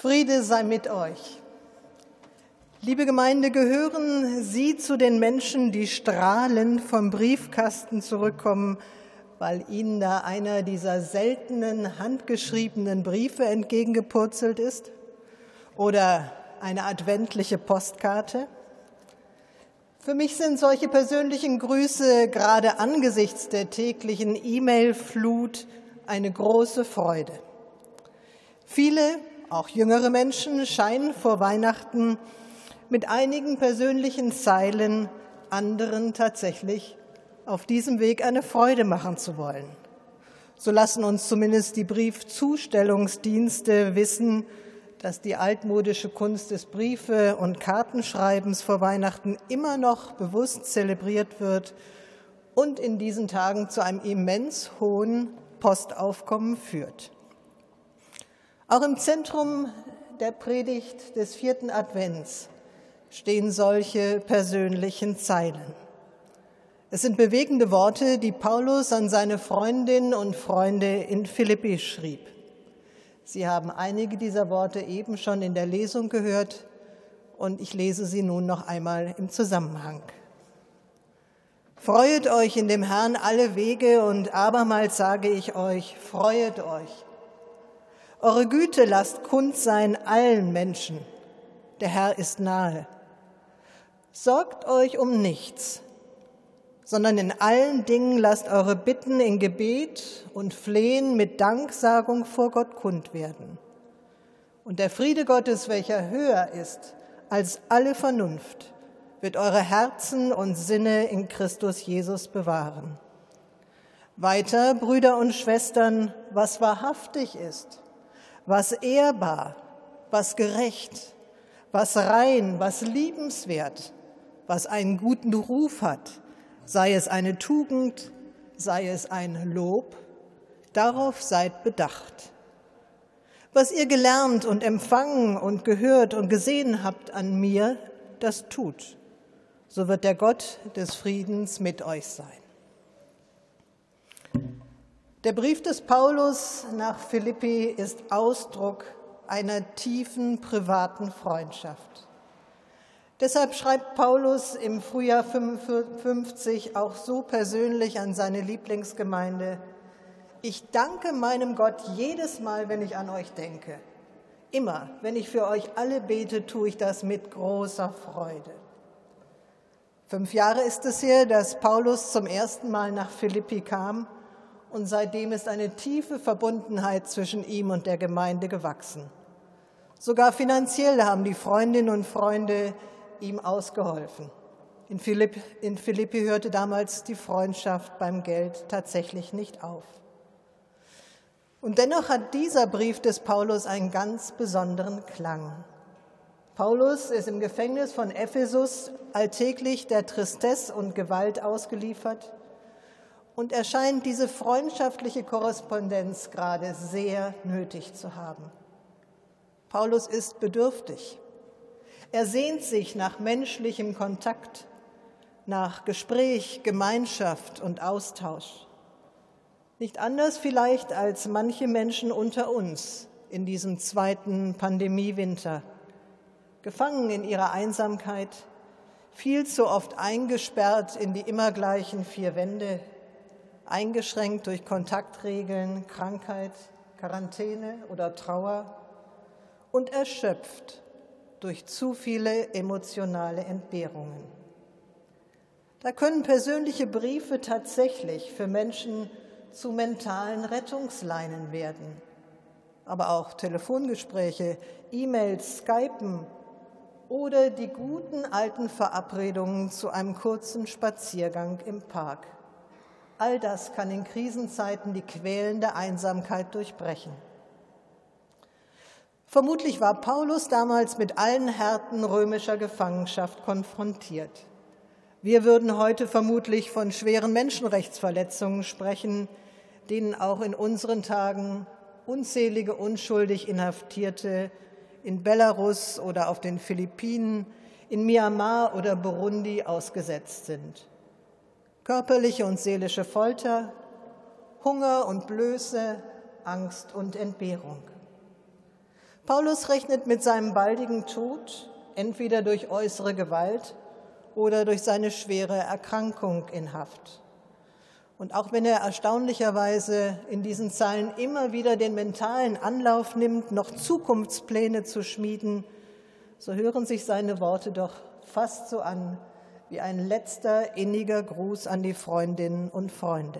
Friede sei mit euch. Liebe Gemeinde, gehören Sie zu den Menschen, die strahlend vom Briefkasten zurückkommen, weil Ihnen da einer dieser seltenen handgeschriebenen Briefe entgegengepurzelt ist? Oder eine adventliche Postkarte? Für mich sind solche persönlichen Grüße gerade angesichts der täglichen E-Mail-Flut eine große Freude. Viele, auch jüngere Menschen, scheinen vor Weihnachten mit einigen persönlichen Zeilen anderen tatsächlich auf diesem Weg eine Freude machen zu wollen. So lassen uns zumindest die Briefzustellungsdienste wissen, dass die altmodische Kunst des Briefe- und Kartenschreibens vor Weihnachten immer noch bewusst zelebriert wird und in diesen Tagen zu einem immens hohen Postaufkommen führt. Auch im Zentrum der Predigt des 4. Advents stehen solche persönlichen Zeilen. Es sind bewegende Worte, die Paulus an seine Freundinnen und Freunde in Philippi schrieb. Sie haben einige dieser Worte eben schon in der Lesung gehört und ich lese sie nun noch einmal im Zusammenhang. Freuet euch in dem Herrn alle Wege und abermals sage ich euch, freuet euch. Eure Güte lasst kund sein allen Menschen. Der Herr ist nahe. Sorgt euch um nichts, sondern in allen Dingen lasst eure Bitten in Gebet und Flehen mit Danksagung vor Gott kund werden. Und der Friede Gottes, welcher höher ist als alle Vernunft, wird eure Herzen und Sinne in Christus Jesus bewahren. Weiter, Brüder und Schwestern, was wahrhaftig ist, was ehrbar, was gerecht, was rein, was liebenswert, was einen guten Ruf hat, sei es eine Tugend, sei es ein Lob, darauf seid bedacht. Was ihr gelernt und empfangen und gehört und gesehen habt an mir, das tut. So wird der Gott des Friedens mit euch sein. Der Brief des Paulus nach Philippi ist Ausdruck einer tiefen privaten Freundschaft. Deshalb schreibt Paulus im Frühjahr 55 auch so persönlich an seine Lieblingsgemeinde: Ich danke meinem Gott jedes Mal, wenn ich an euch denke. Immer, wenn ich für euch alle bete, tue ich das mit großer Freude. 5 Jahre ist es her, dass Paulus zum ersten Mal nach Philippi kam. Und seitdem ist eine tiefe Verbundenheit zwischen ihm und der Gemeinde gewachsen. Sogar finanziell haben die Freundinnen und Freunde ihm ausgeholfen. In Philippi hörte damals die Freundschaft beim Geld tatsächlich nicht auf. Und dennoch hat dieser Brief des Paulus einen ganz besonderen Klang. Paulus ist im Gefängnis von Ephesus alltäglich der Tristesse und Gewalt ausgeliefert. Und er scheint diese freundschaftliche Korrespondenz gerade sehr nötig zu haben. Paulus ist bedürftig. Er sehnt sich nach menschlichem Kontakt, nach Gespräch, Gemeinschaft und Austausch. Nicht anders vielleicht als manche Menschen unter uns in diesem 2. Pandemiewinter, gefangen in ihrer Einsamkeit, viel zu oft eingesperrt in die immer gleichen 4 Wände, eingeschränkt durch Kontaktregeln, Krankheit, Quarantäne oder Trauer und erschöpft durch zu viele emotionale Entbehrungen. Da können persönliche Briefe tatsächlich für Menschen zu mentalen Rettungsleinen werden, aber auch Telefongespräche, E-Mails, Skypen oder die guten alten Verabredungen zu einem kurzen Spaziergang im Park. All das kann in Krisenzeiten die quälende Einsamkeit durchbrechen. Vermutlich war Paulus damals mit allen Härten römischer Gefangenschaft konfrontiert. Wir würden heute vermutlich von schweren Menschenrechtsverletzungen sprechen, denen auch in unseren Tagen unzählige unschuldig Inhaftierte in Belarus oder auf den Philippinen, in Myanmar oder Burundi ausgesetzt sind. Körperliche und seelische Folter, Hunger und Blöße, Angst und Entbehrung. Paulus rechnet mit seinem baldigen Tod, entweder durch äußere Gewalt oder durch seine schwere Erkrankung in Haft. Und auch wenn er erstaunlicherweise in diesen Zeilen immer wieder den mentalen Anlauf nimmt, noch Zukunftspläne zu schmieden, so hören sich seine Worte doch fast so an wie ein letzter inniger Gruß an die Freundinnen und Freunde.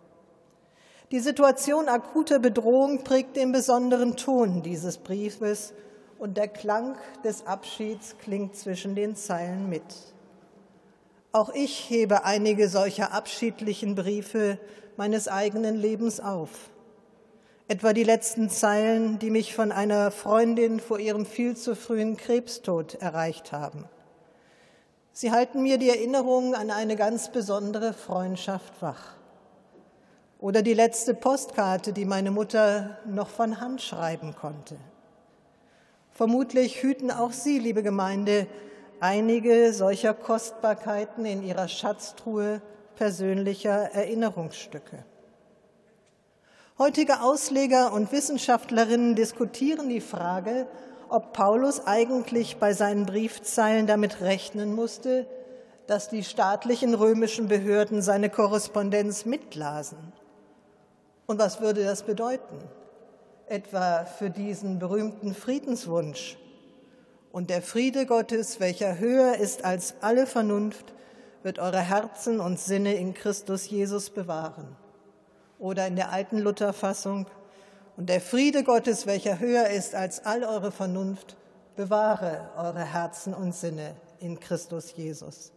Die Situation akuter Bedrohung prägt den besonderen Ton dieses Briefes und der Klang des Abschieds klingt zwischen den Zeilen mit. Auch ich hebe einige solcher abschiedlichen Briefe meines eigenen Lebens auf. Etwa die letzten Zeilen, die mich von einer Freundin vor ihrem viel zu frühen Krebstod erreicht haben. Sie halten mir die Erinnerung an eine ganz besondere Freundschaft wach. Oder die letzte Postkarte, die meine Mutter noch von Hand schreiben konnte. Vermutlich hüten auch Sie, liebe Gemeinde, einige solcher Kostbarkeiten in Ihrer Schatztruhe persönlicher Erinnerungsstücke. Heutige Ausleger und Wissenschaftlerinnen diskutieren die Frage, ob Paulus eigentlich bei seinen Briefzeilen damit rechnen musste, dass die staatlichen römischen Behörden seine Korrespondenz mitlasen. Und was würde das bedeuten? Etwa für diesen berühmten Friedenswunsch. Und der Friede Gottes, welcher höher ist als alle Vernunft, wird eure Herzen und Sinne in Christus Jesus bewahren. Oder in der alten Lutherfassung, und der Friede Gottes, welcher höher ist als all eure Vernunft, bewahre eure Herzen und Sinne in Christus Jesus.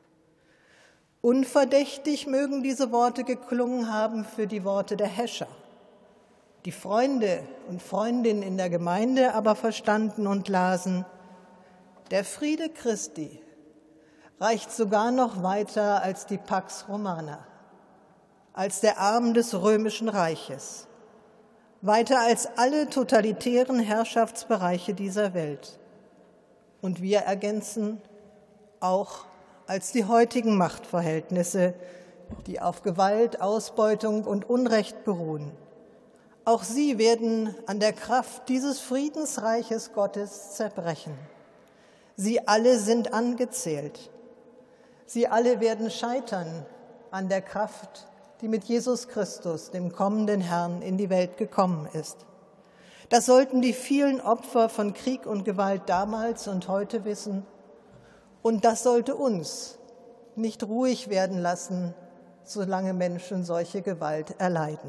Unverdächtig mögen diese Worte geklungen haben für die Worte der Häscher. Die Freunde und Freundinnen in der Gemeinde aber verstanden und lasen: Der Friede Christi reicht sogar noch weiter als die Pax Romana, als der Arm des römischen Reiches, weiter als alle totalitären Herrschaftsbereiche dieser Welt. Und wir ergänzen: auch als die heutigen Machtverhältnisse, die auf Gewalt, Ausbeutung und Unrecht beruhen. Auch sie werden an der Kraft dieses Friedensreiches Gottes zerbrechen. Sie alle sind angezählt. Sie alle werden scheitern an der Kraft, die mit Jesus Christus, dem kommenden Herrn, in die Welt gekommen ist. Das sollten die vielen Opfer von Krieg und Gewalt damals und heute wissen. Und das sollte uns nicht ruhig werden lassen, solange Menschen solche Gewalt erleiden.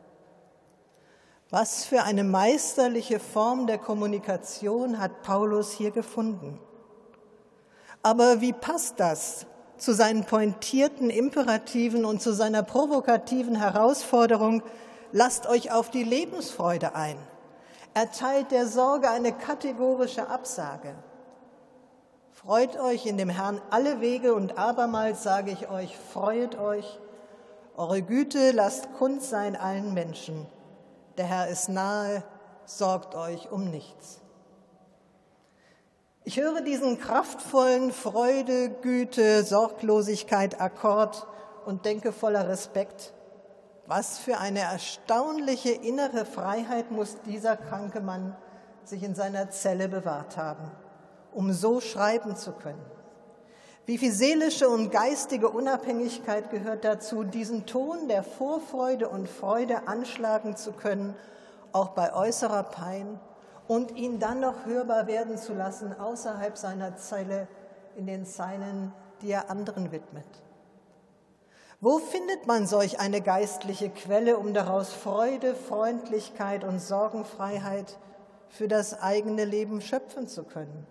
Was für eine meisterliche Form der Kommunikation hat Paulus hier gefunden. Aber wie passt das zu seinen pointierten Imperativen und zu seiner provokativen Herausforderung: Lasst euch auf die Lebensfreude ein? Erteilt der Sorge eine kategorische Absage. Freut euch in dem Herrn alle Wege, und abermals sage ich euch, freuet euch. Eure Güte lasst kund sein allen Menschen. Der Herr ist nahe, sorgt euch um nichts. Ich höre diesen kraftvollen Freude, Güte, Sorglosigkeit Akkord und denke voller Respekt: Was für eine erstaunliche innere Freiheit muss dieser kranke Mann sich in seiner Zelle bewahrt haben, um so schreiben zu können. Wie viel seelische und geistige Unabhängigkeit gehört dazu, diesen Ton der Vorfreude und Freude anschlagen zu können, auch bei äußerer Pein, und ihn dann noch hörbar werden zu lassen außerhalb seiner Zelle in den Zeilen, die er anderen widmet. Wo findet man solch eine geistliche Quelle, um daraus Freude, Freundlichkeit und Sorgenfreiheit für das eigene Leben schöpfen zu können?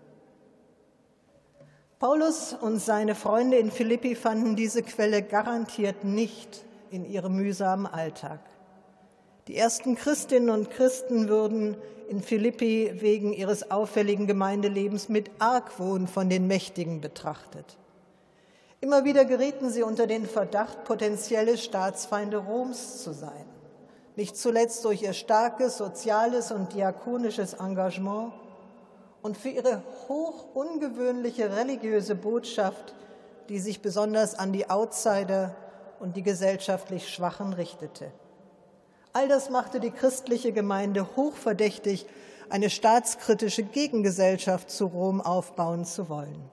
Paulus und seine Freunde in Philippi fanden diese Quelle garantiert nicht in ihrem mühsamen Alltag. Die ersten Christinnen und Christen wurden in Philippi wegen ihres auffälligen Gemeindelebens mit Argwohn von den Mächtigen betrachtet. Immer wieder gerieten sie unter den Verdacht, potenzielle Staatsfeinde Roms zu sein. Nicht zuletzt durch ihr starkes soziales und diakonisches Engagement und für ihre hoch ungewöhnliche religiöse Botschaft, die sich besonders an die Outsider und die gesellschaftlich Schwachen richtete. All das machte die christliche Gemeinde hochverdächtig, eine staatskritische Gegengesellschaft zu Rom aufbauen zu wollen.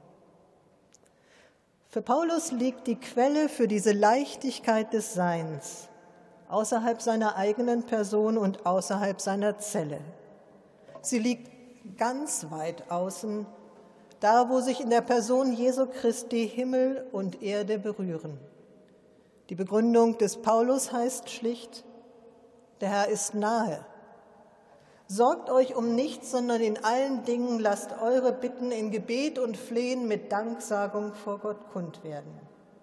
Für Paulus liegt die Quelle für diese Leichtigkeit des Seins außerhalb seiner eigenen Person und außerhalb seiner Zelle. Sie liegt ganz weit außen, da wo sich in der Person Jesu Christi Himmel und Erde berühren. Die Begründung des Paulus heißt schlicht: Der Herr ist nahe. Sorgt euch um nichts, sondern in allen Dingen lasst eure Bitten in Gebet und Flehen mit Danksagung vor Gott kund werden.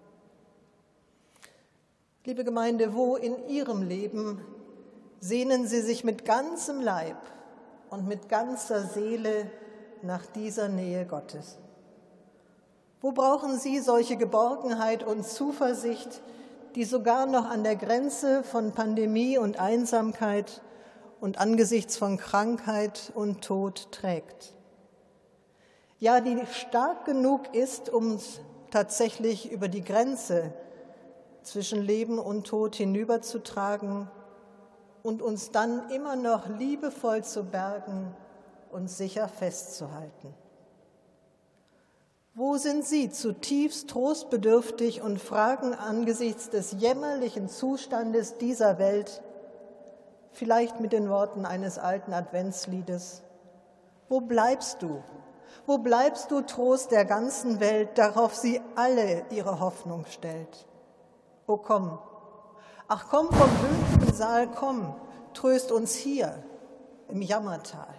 Liebe Gemeinde, wo in Ihrem Leben sehnen Sie sich mit ganzem Leib und mit ganzer Seele nach dieser Nähe Gottes? Wo brauchen Sie solche Geborgenheit und Zuversicht, die sogar noch an der Grenze von Pandemie und Einsamkeit und angesichts von Krankheit und Tod trägt? Ja, die stark genug ist, um tatsächlich über die Grenze zwischen Leben und Tod hinüberzutragen und uns dann immer noch liebevoll zu bergen und sicher festzuhalten. Wo sind Sie zutiefst trostbedürftig und fragen angesichts des jämmerlichen Zustandes dieser Welt, vielleicht mit den Worten eines alten Adventsliedes: Wo bleibst du? Wo bleibst du, Trost der ganzen Welt, darauf sie alle ihre Hoffnung stellt? O komm, ach komm vom höchsten Saal, komm, tröst uns hier im Jammertal.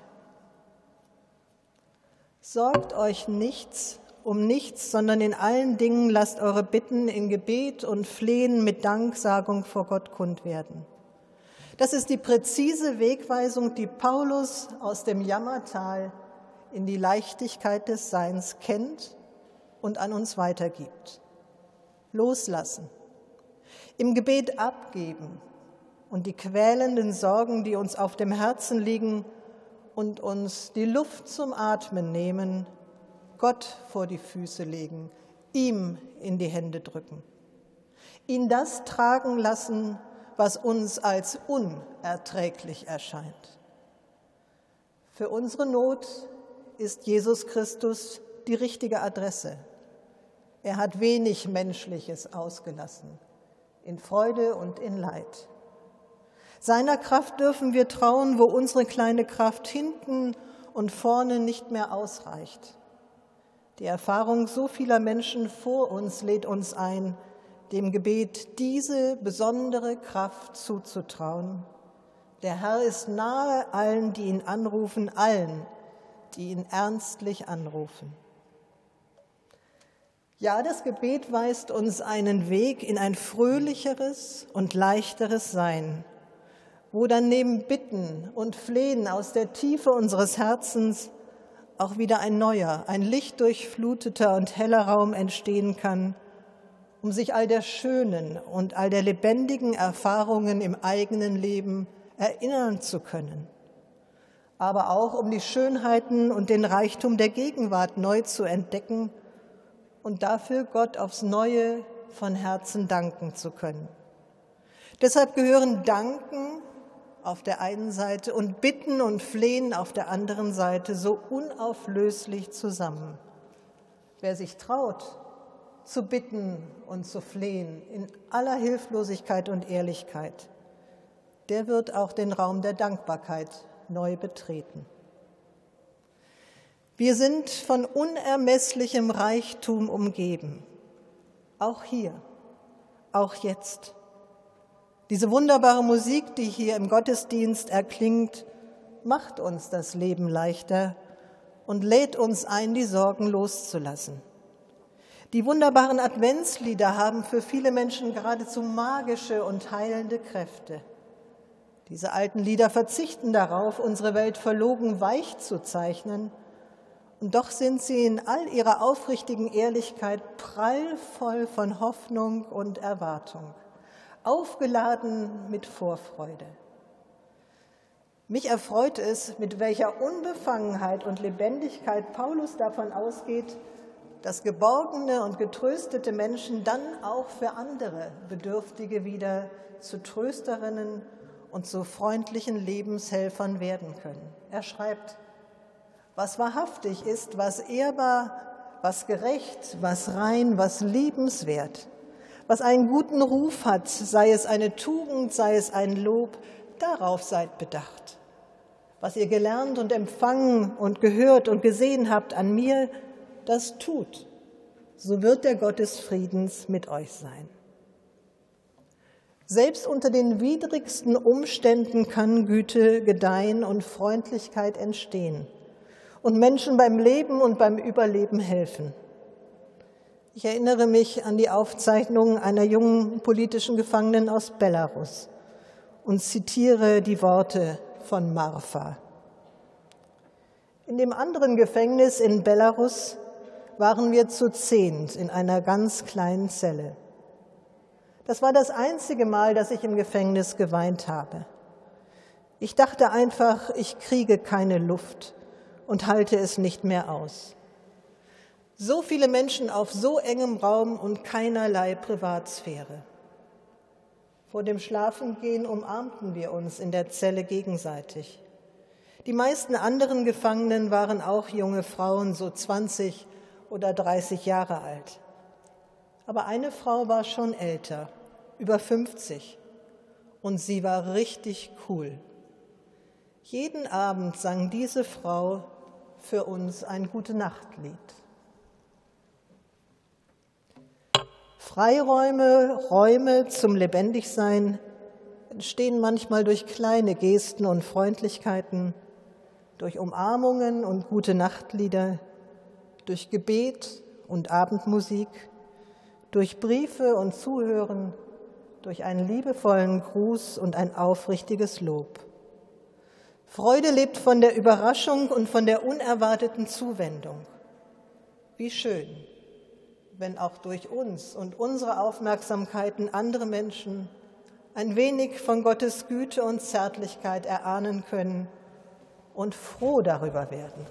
Sorgt euch um nichts, sondern in allen Dingen lasst eure Bitten in Gebet und Flehen mit Danksagung vor Gott kund werden. Das ist die präzise Wegweisung, die Paulus aus dem Jammertal in die Leichtigkeit des Seins kennt und an uns weitergibt. Loslassen, im Gebet abgeben und die quälenden Sorgen, die uns auf dem Herzen liegen und uns die Luft zum Atmen nehmen, Gott vor die Füße legen, ihm in die Hände drücken, ihn das tragen lassen, was uns als unerträglich erscheint. Für unsere Not ist Jesus Christus die richtige Adresse. Er hat wenig Menschliches ausgelassen, in Freude und in Leid. Seiner Kraft dürfen wir trauen, wo unsere kleine Kraft hinten und vorne nicht mehr ausreicht. Die Erfahrung so vieler Menschen vor uns lädt uns ein, dem Gebet diese besondere Kraft zuzutrauen. Der Herr ist nahe allen, die ihn anrufen, allen, die ihn ernstlich anrufen. Ja, das Gebet weist uns einen Weg in ein fröhlicheres und leichteres Sein, wo dann neben Bitten und Flehen aus der Tiefe unseres Herzens auch wieder ein neuer, ein lichtdurchfluteter und heller Raum entstehen kann, um sich all der schönen und all der lebendigen Erfahrungen im eigenen Leben erinnern zu können, aber auch um die Schönheiten und den Reichtum der Gegenwart neu zu entdecken und dafür Gott aufs Neue von Herzen danken zu können. Deshalb gehören Danken auf der einen Seite und Bitten und Flehen auf der anderen Seite so unauflöslich zusammen. Wer sich traut, zu bitten und zu flehen in aller Hilflosigkeit und Ehrlichkeit, der wird auch den Raum der Dankbarkeit neu betreten. Wir sind von unermesslichem Reichtum umgeben, auch hier, auch jetzt. Diese wunderbare Musik, die hier im Gottesdienst erklingt, macht uns das Leben leichter und lädt uns ein, die Sorgen loszulassen. Die wunderbaren Adventslieder haben für viele Menschen geradezu magische und heilende Kräfte. Diese alten Lieder verzichten darauf, unsere Welt verlogen weich zu zeichnen, und doch sind sie in all ihrer aufrichtigen Ehrlichkeit prallvoll von Hoffnung und Erwartung, aufgeladen mit Vorfreude. Mich erfreut es, mit welcher Unbefangenheit und Lebendigkeit Paulus davon ausgeht, dass geborgene und getröstete Menschen dann auch für andere Bedürftige wieder zu Trösterinnen und zu freundlichen Lebenshelfern werden können. Er schreibt: Was wahrhaftig ist, was ehrbar, was gerecht, was rein, was liebenswert, was einen guten Ruf hat, sei es eine Tugend, sei es ein Lob, darauf seid bedacht. Was ihr gelernt und empfangen und gehört und gesehen habt an mir, das tut. So wird der Gott des Friedens mit euch sein. Selbst unter den widrigsten Umständen kann Güte gedeihen und Freundlichkeit entstehen und Menschen beim Leben und beim Überleben helfen. Ich erinnere mich an die Aufzeichnung einer jungen politischen Gefangenen aus Belarus und zitiere die Worte von Marfa. In dem anderen Gefängnis in Belarus waren wir zu 10 in einer ganz kleinen Zelle. Das war das einzige Mal, dass ich im Gefängnis geweint habe. Ich dachte einfach, ich kriege keine Luft und halte es nicht mehr aus. So viele Menschen auf so engem Raum und keinerlei Privatsphäre. Vor dem Schlafengehen umarmten wir uns in der Zelle gegenseitig. Die meisten anderen Gefangenen waren auch junge Frauen, so 20 oder 30 Jahre alt. Aber eine Frau war schon älter, über 50, und sie war richtig cool. Jeden Abend sang diese Frau für uns ein Gute-Nacht-Lied. Freiräume, Räume zum Lebendigsein entstehen manchmal durch kleine Gesten und Freundlichkeiten, durch Umarmungen und Gute-Nacht-Lieder, durch Gebet und Abendmusik, durch Briefe und Zuhören, durch einen liebevollen Gruß und ein aufrichtiges Lob. Freude lebt von der Überraschung und von der unerwarteten Zuwendung. Wie schön, wenn auch durch uns und unsere Aufmerksamkeiten andere Menschen ein wenig von Gottes Güte und Zärtlichkeit erahnen können und froh darüber werden.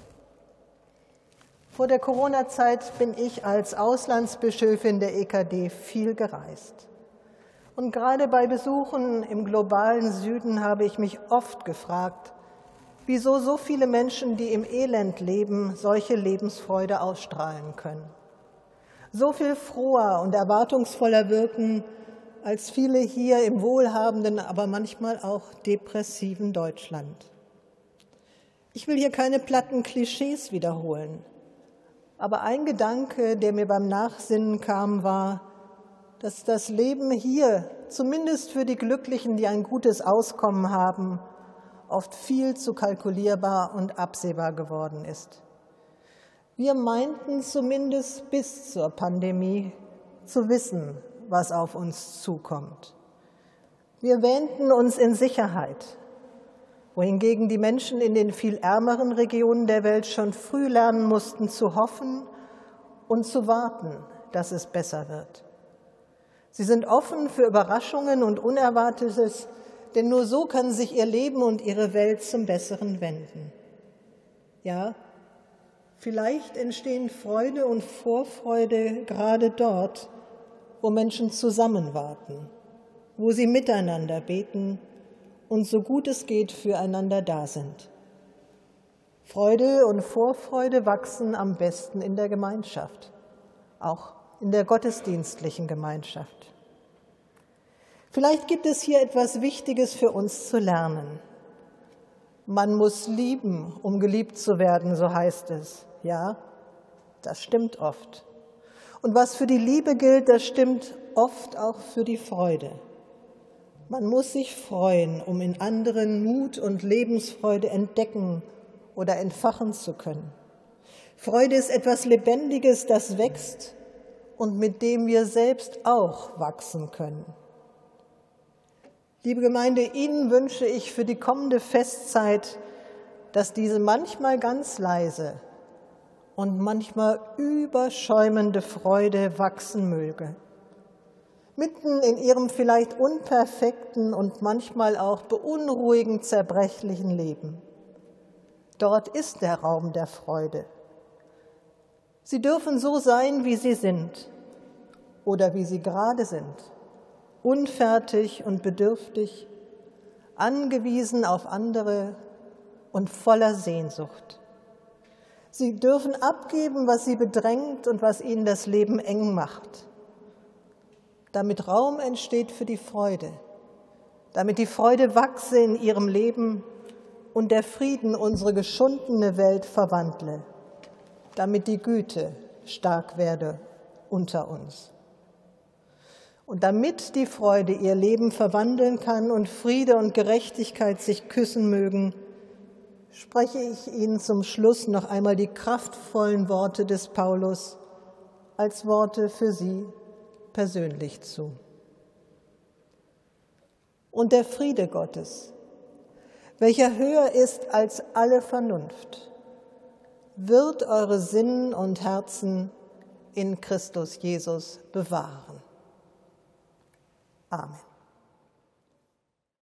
Vor der Corona-Zeit bin ich als Auslandsbischöfin der EKD viel gereist. Und gerade bei Besuchen im globalen Süden habe ich mich oft gefragt, wieso so viele Menschen, die im Elend leben, solche Lebensfreude ausstrahlen können. So viel froher und erwartungsvoller wirken als viele hier im wohlhabenden, aber manchmal auch depressiven Deutschland. Ich will hier keine platten Klischees wiederholen, aber ein Gedanke, der mir beim Nachsinnen kam, war, dass das Leben hier, zumindest für die Glücklichen, die ein gutes Auskommen haben, oft viel zu kalkulierbar und absehbar geworden ist. Wir meinten zumindest bis zur Pandemie zu wissen, was auf uns zukommt. Wir wähnten uns in Sicherheit, wohingegen die Menschen in den viel ärmeren Regionen der Welt schon früh lernen mussten, zu hoffen und zu warten, dass es besser wird. Sie sind offen für Überraschungen und Unerwartetes, denn nur so kann sich ihr Leben und ihre Welt zum Besseren wenden. Ja, vielleicht entstehen Freude und Vorfreude gerade dort, wo Menschen zusammen warten, wo sie miteinander beten und so gut es geht füreinander da sind. Freude und Vorfreude wachsen am besten in der Gemeinschaft, auch in der gottesdienstlichen Gemeinschaft. Vielleicht gibt es hier etwas Wichtiges für uns zu lernen. Man muss lieben, um geliebt zu werden, so heißt es. Ja, das stimmt oft. Und was für die Liebe gilt, das stimmt oft auch für die Freude. Man muss sich freuen, um in anderen Mut und Lebensfreude entdecken oder entfachen zu können. Freude ist etwas Lebendiges, das wächst und mit dem wir selbst auch wachsen können. Liebe Gemeinde, Ihnen wünsche ich für die kommende Festzeit, dass diese manchmal ganz leise und manchmal überschäumende Freude wachsen möge. Mitten in Ihrem vielleicht unperfekten und manchmal auch beunruhigend zerbrechlichen Leben. Dort ist der Raum der Freude. Sie dürfen so sein, wie Sie sind oder wie Sie gerade sind, unfertig und bedürftig, angewiesen auf andere und voller Sehnsucht. Sie dürfen abgeben, was sie bedrängt und was ihnen das Leben eng macht, damit Raum entsteht für die Freude, damit die Freude wachse in ihrem Leben und der Frieden unsere geschundene Welt verwandle, damit die Güte stark werde unter uns. Und damit die Freude ihr Leben verwandeln kann und Friede und Gerechtigkeit sich küssen mögen, spreche ich Ihnen zum Schluss noch einmal die kraftvollen Worte des Paulus als Worte für Sie persönlich zu. Und der Friede Gottes, welcher höher ist als alle Vernunft, wird eure Sinnen und Herzen in Christus Jesus bewahren. Amen.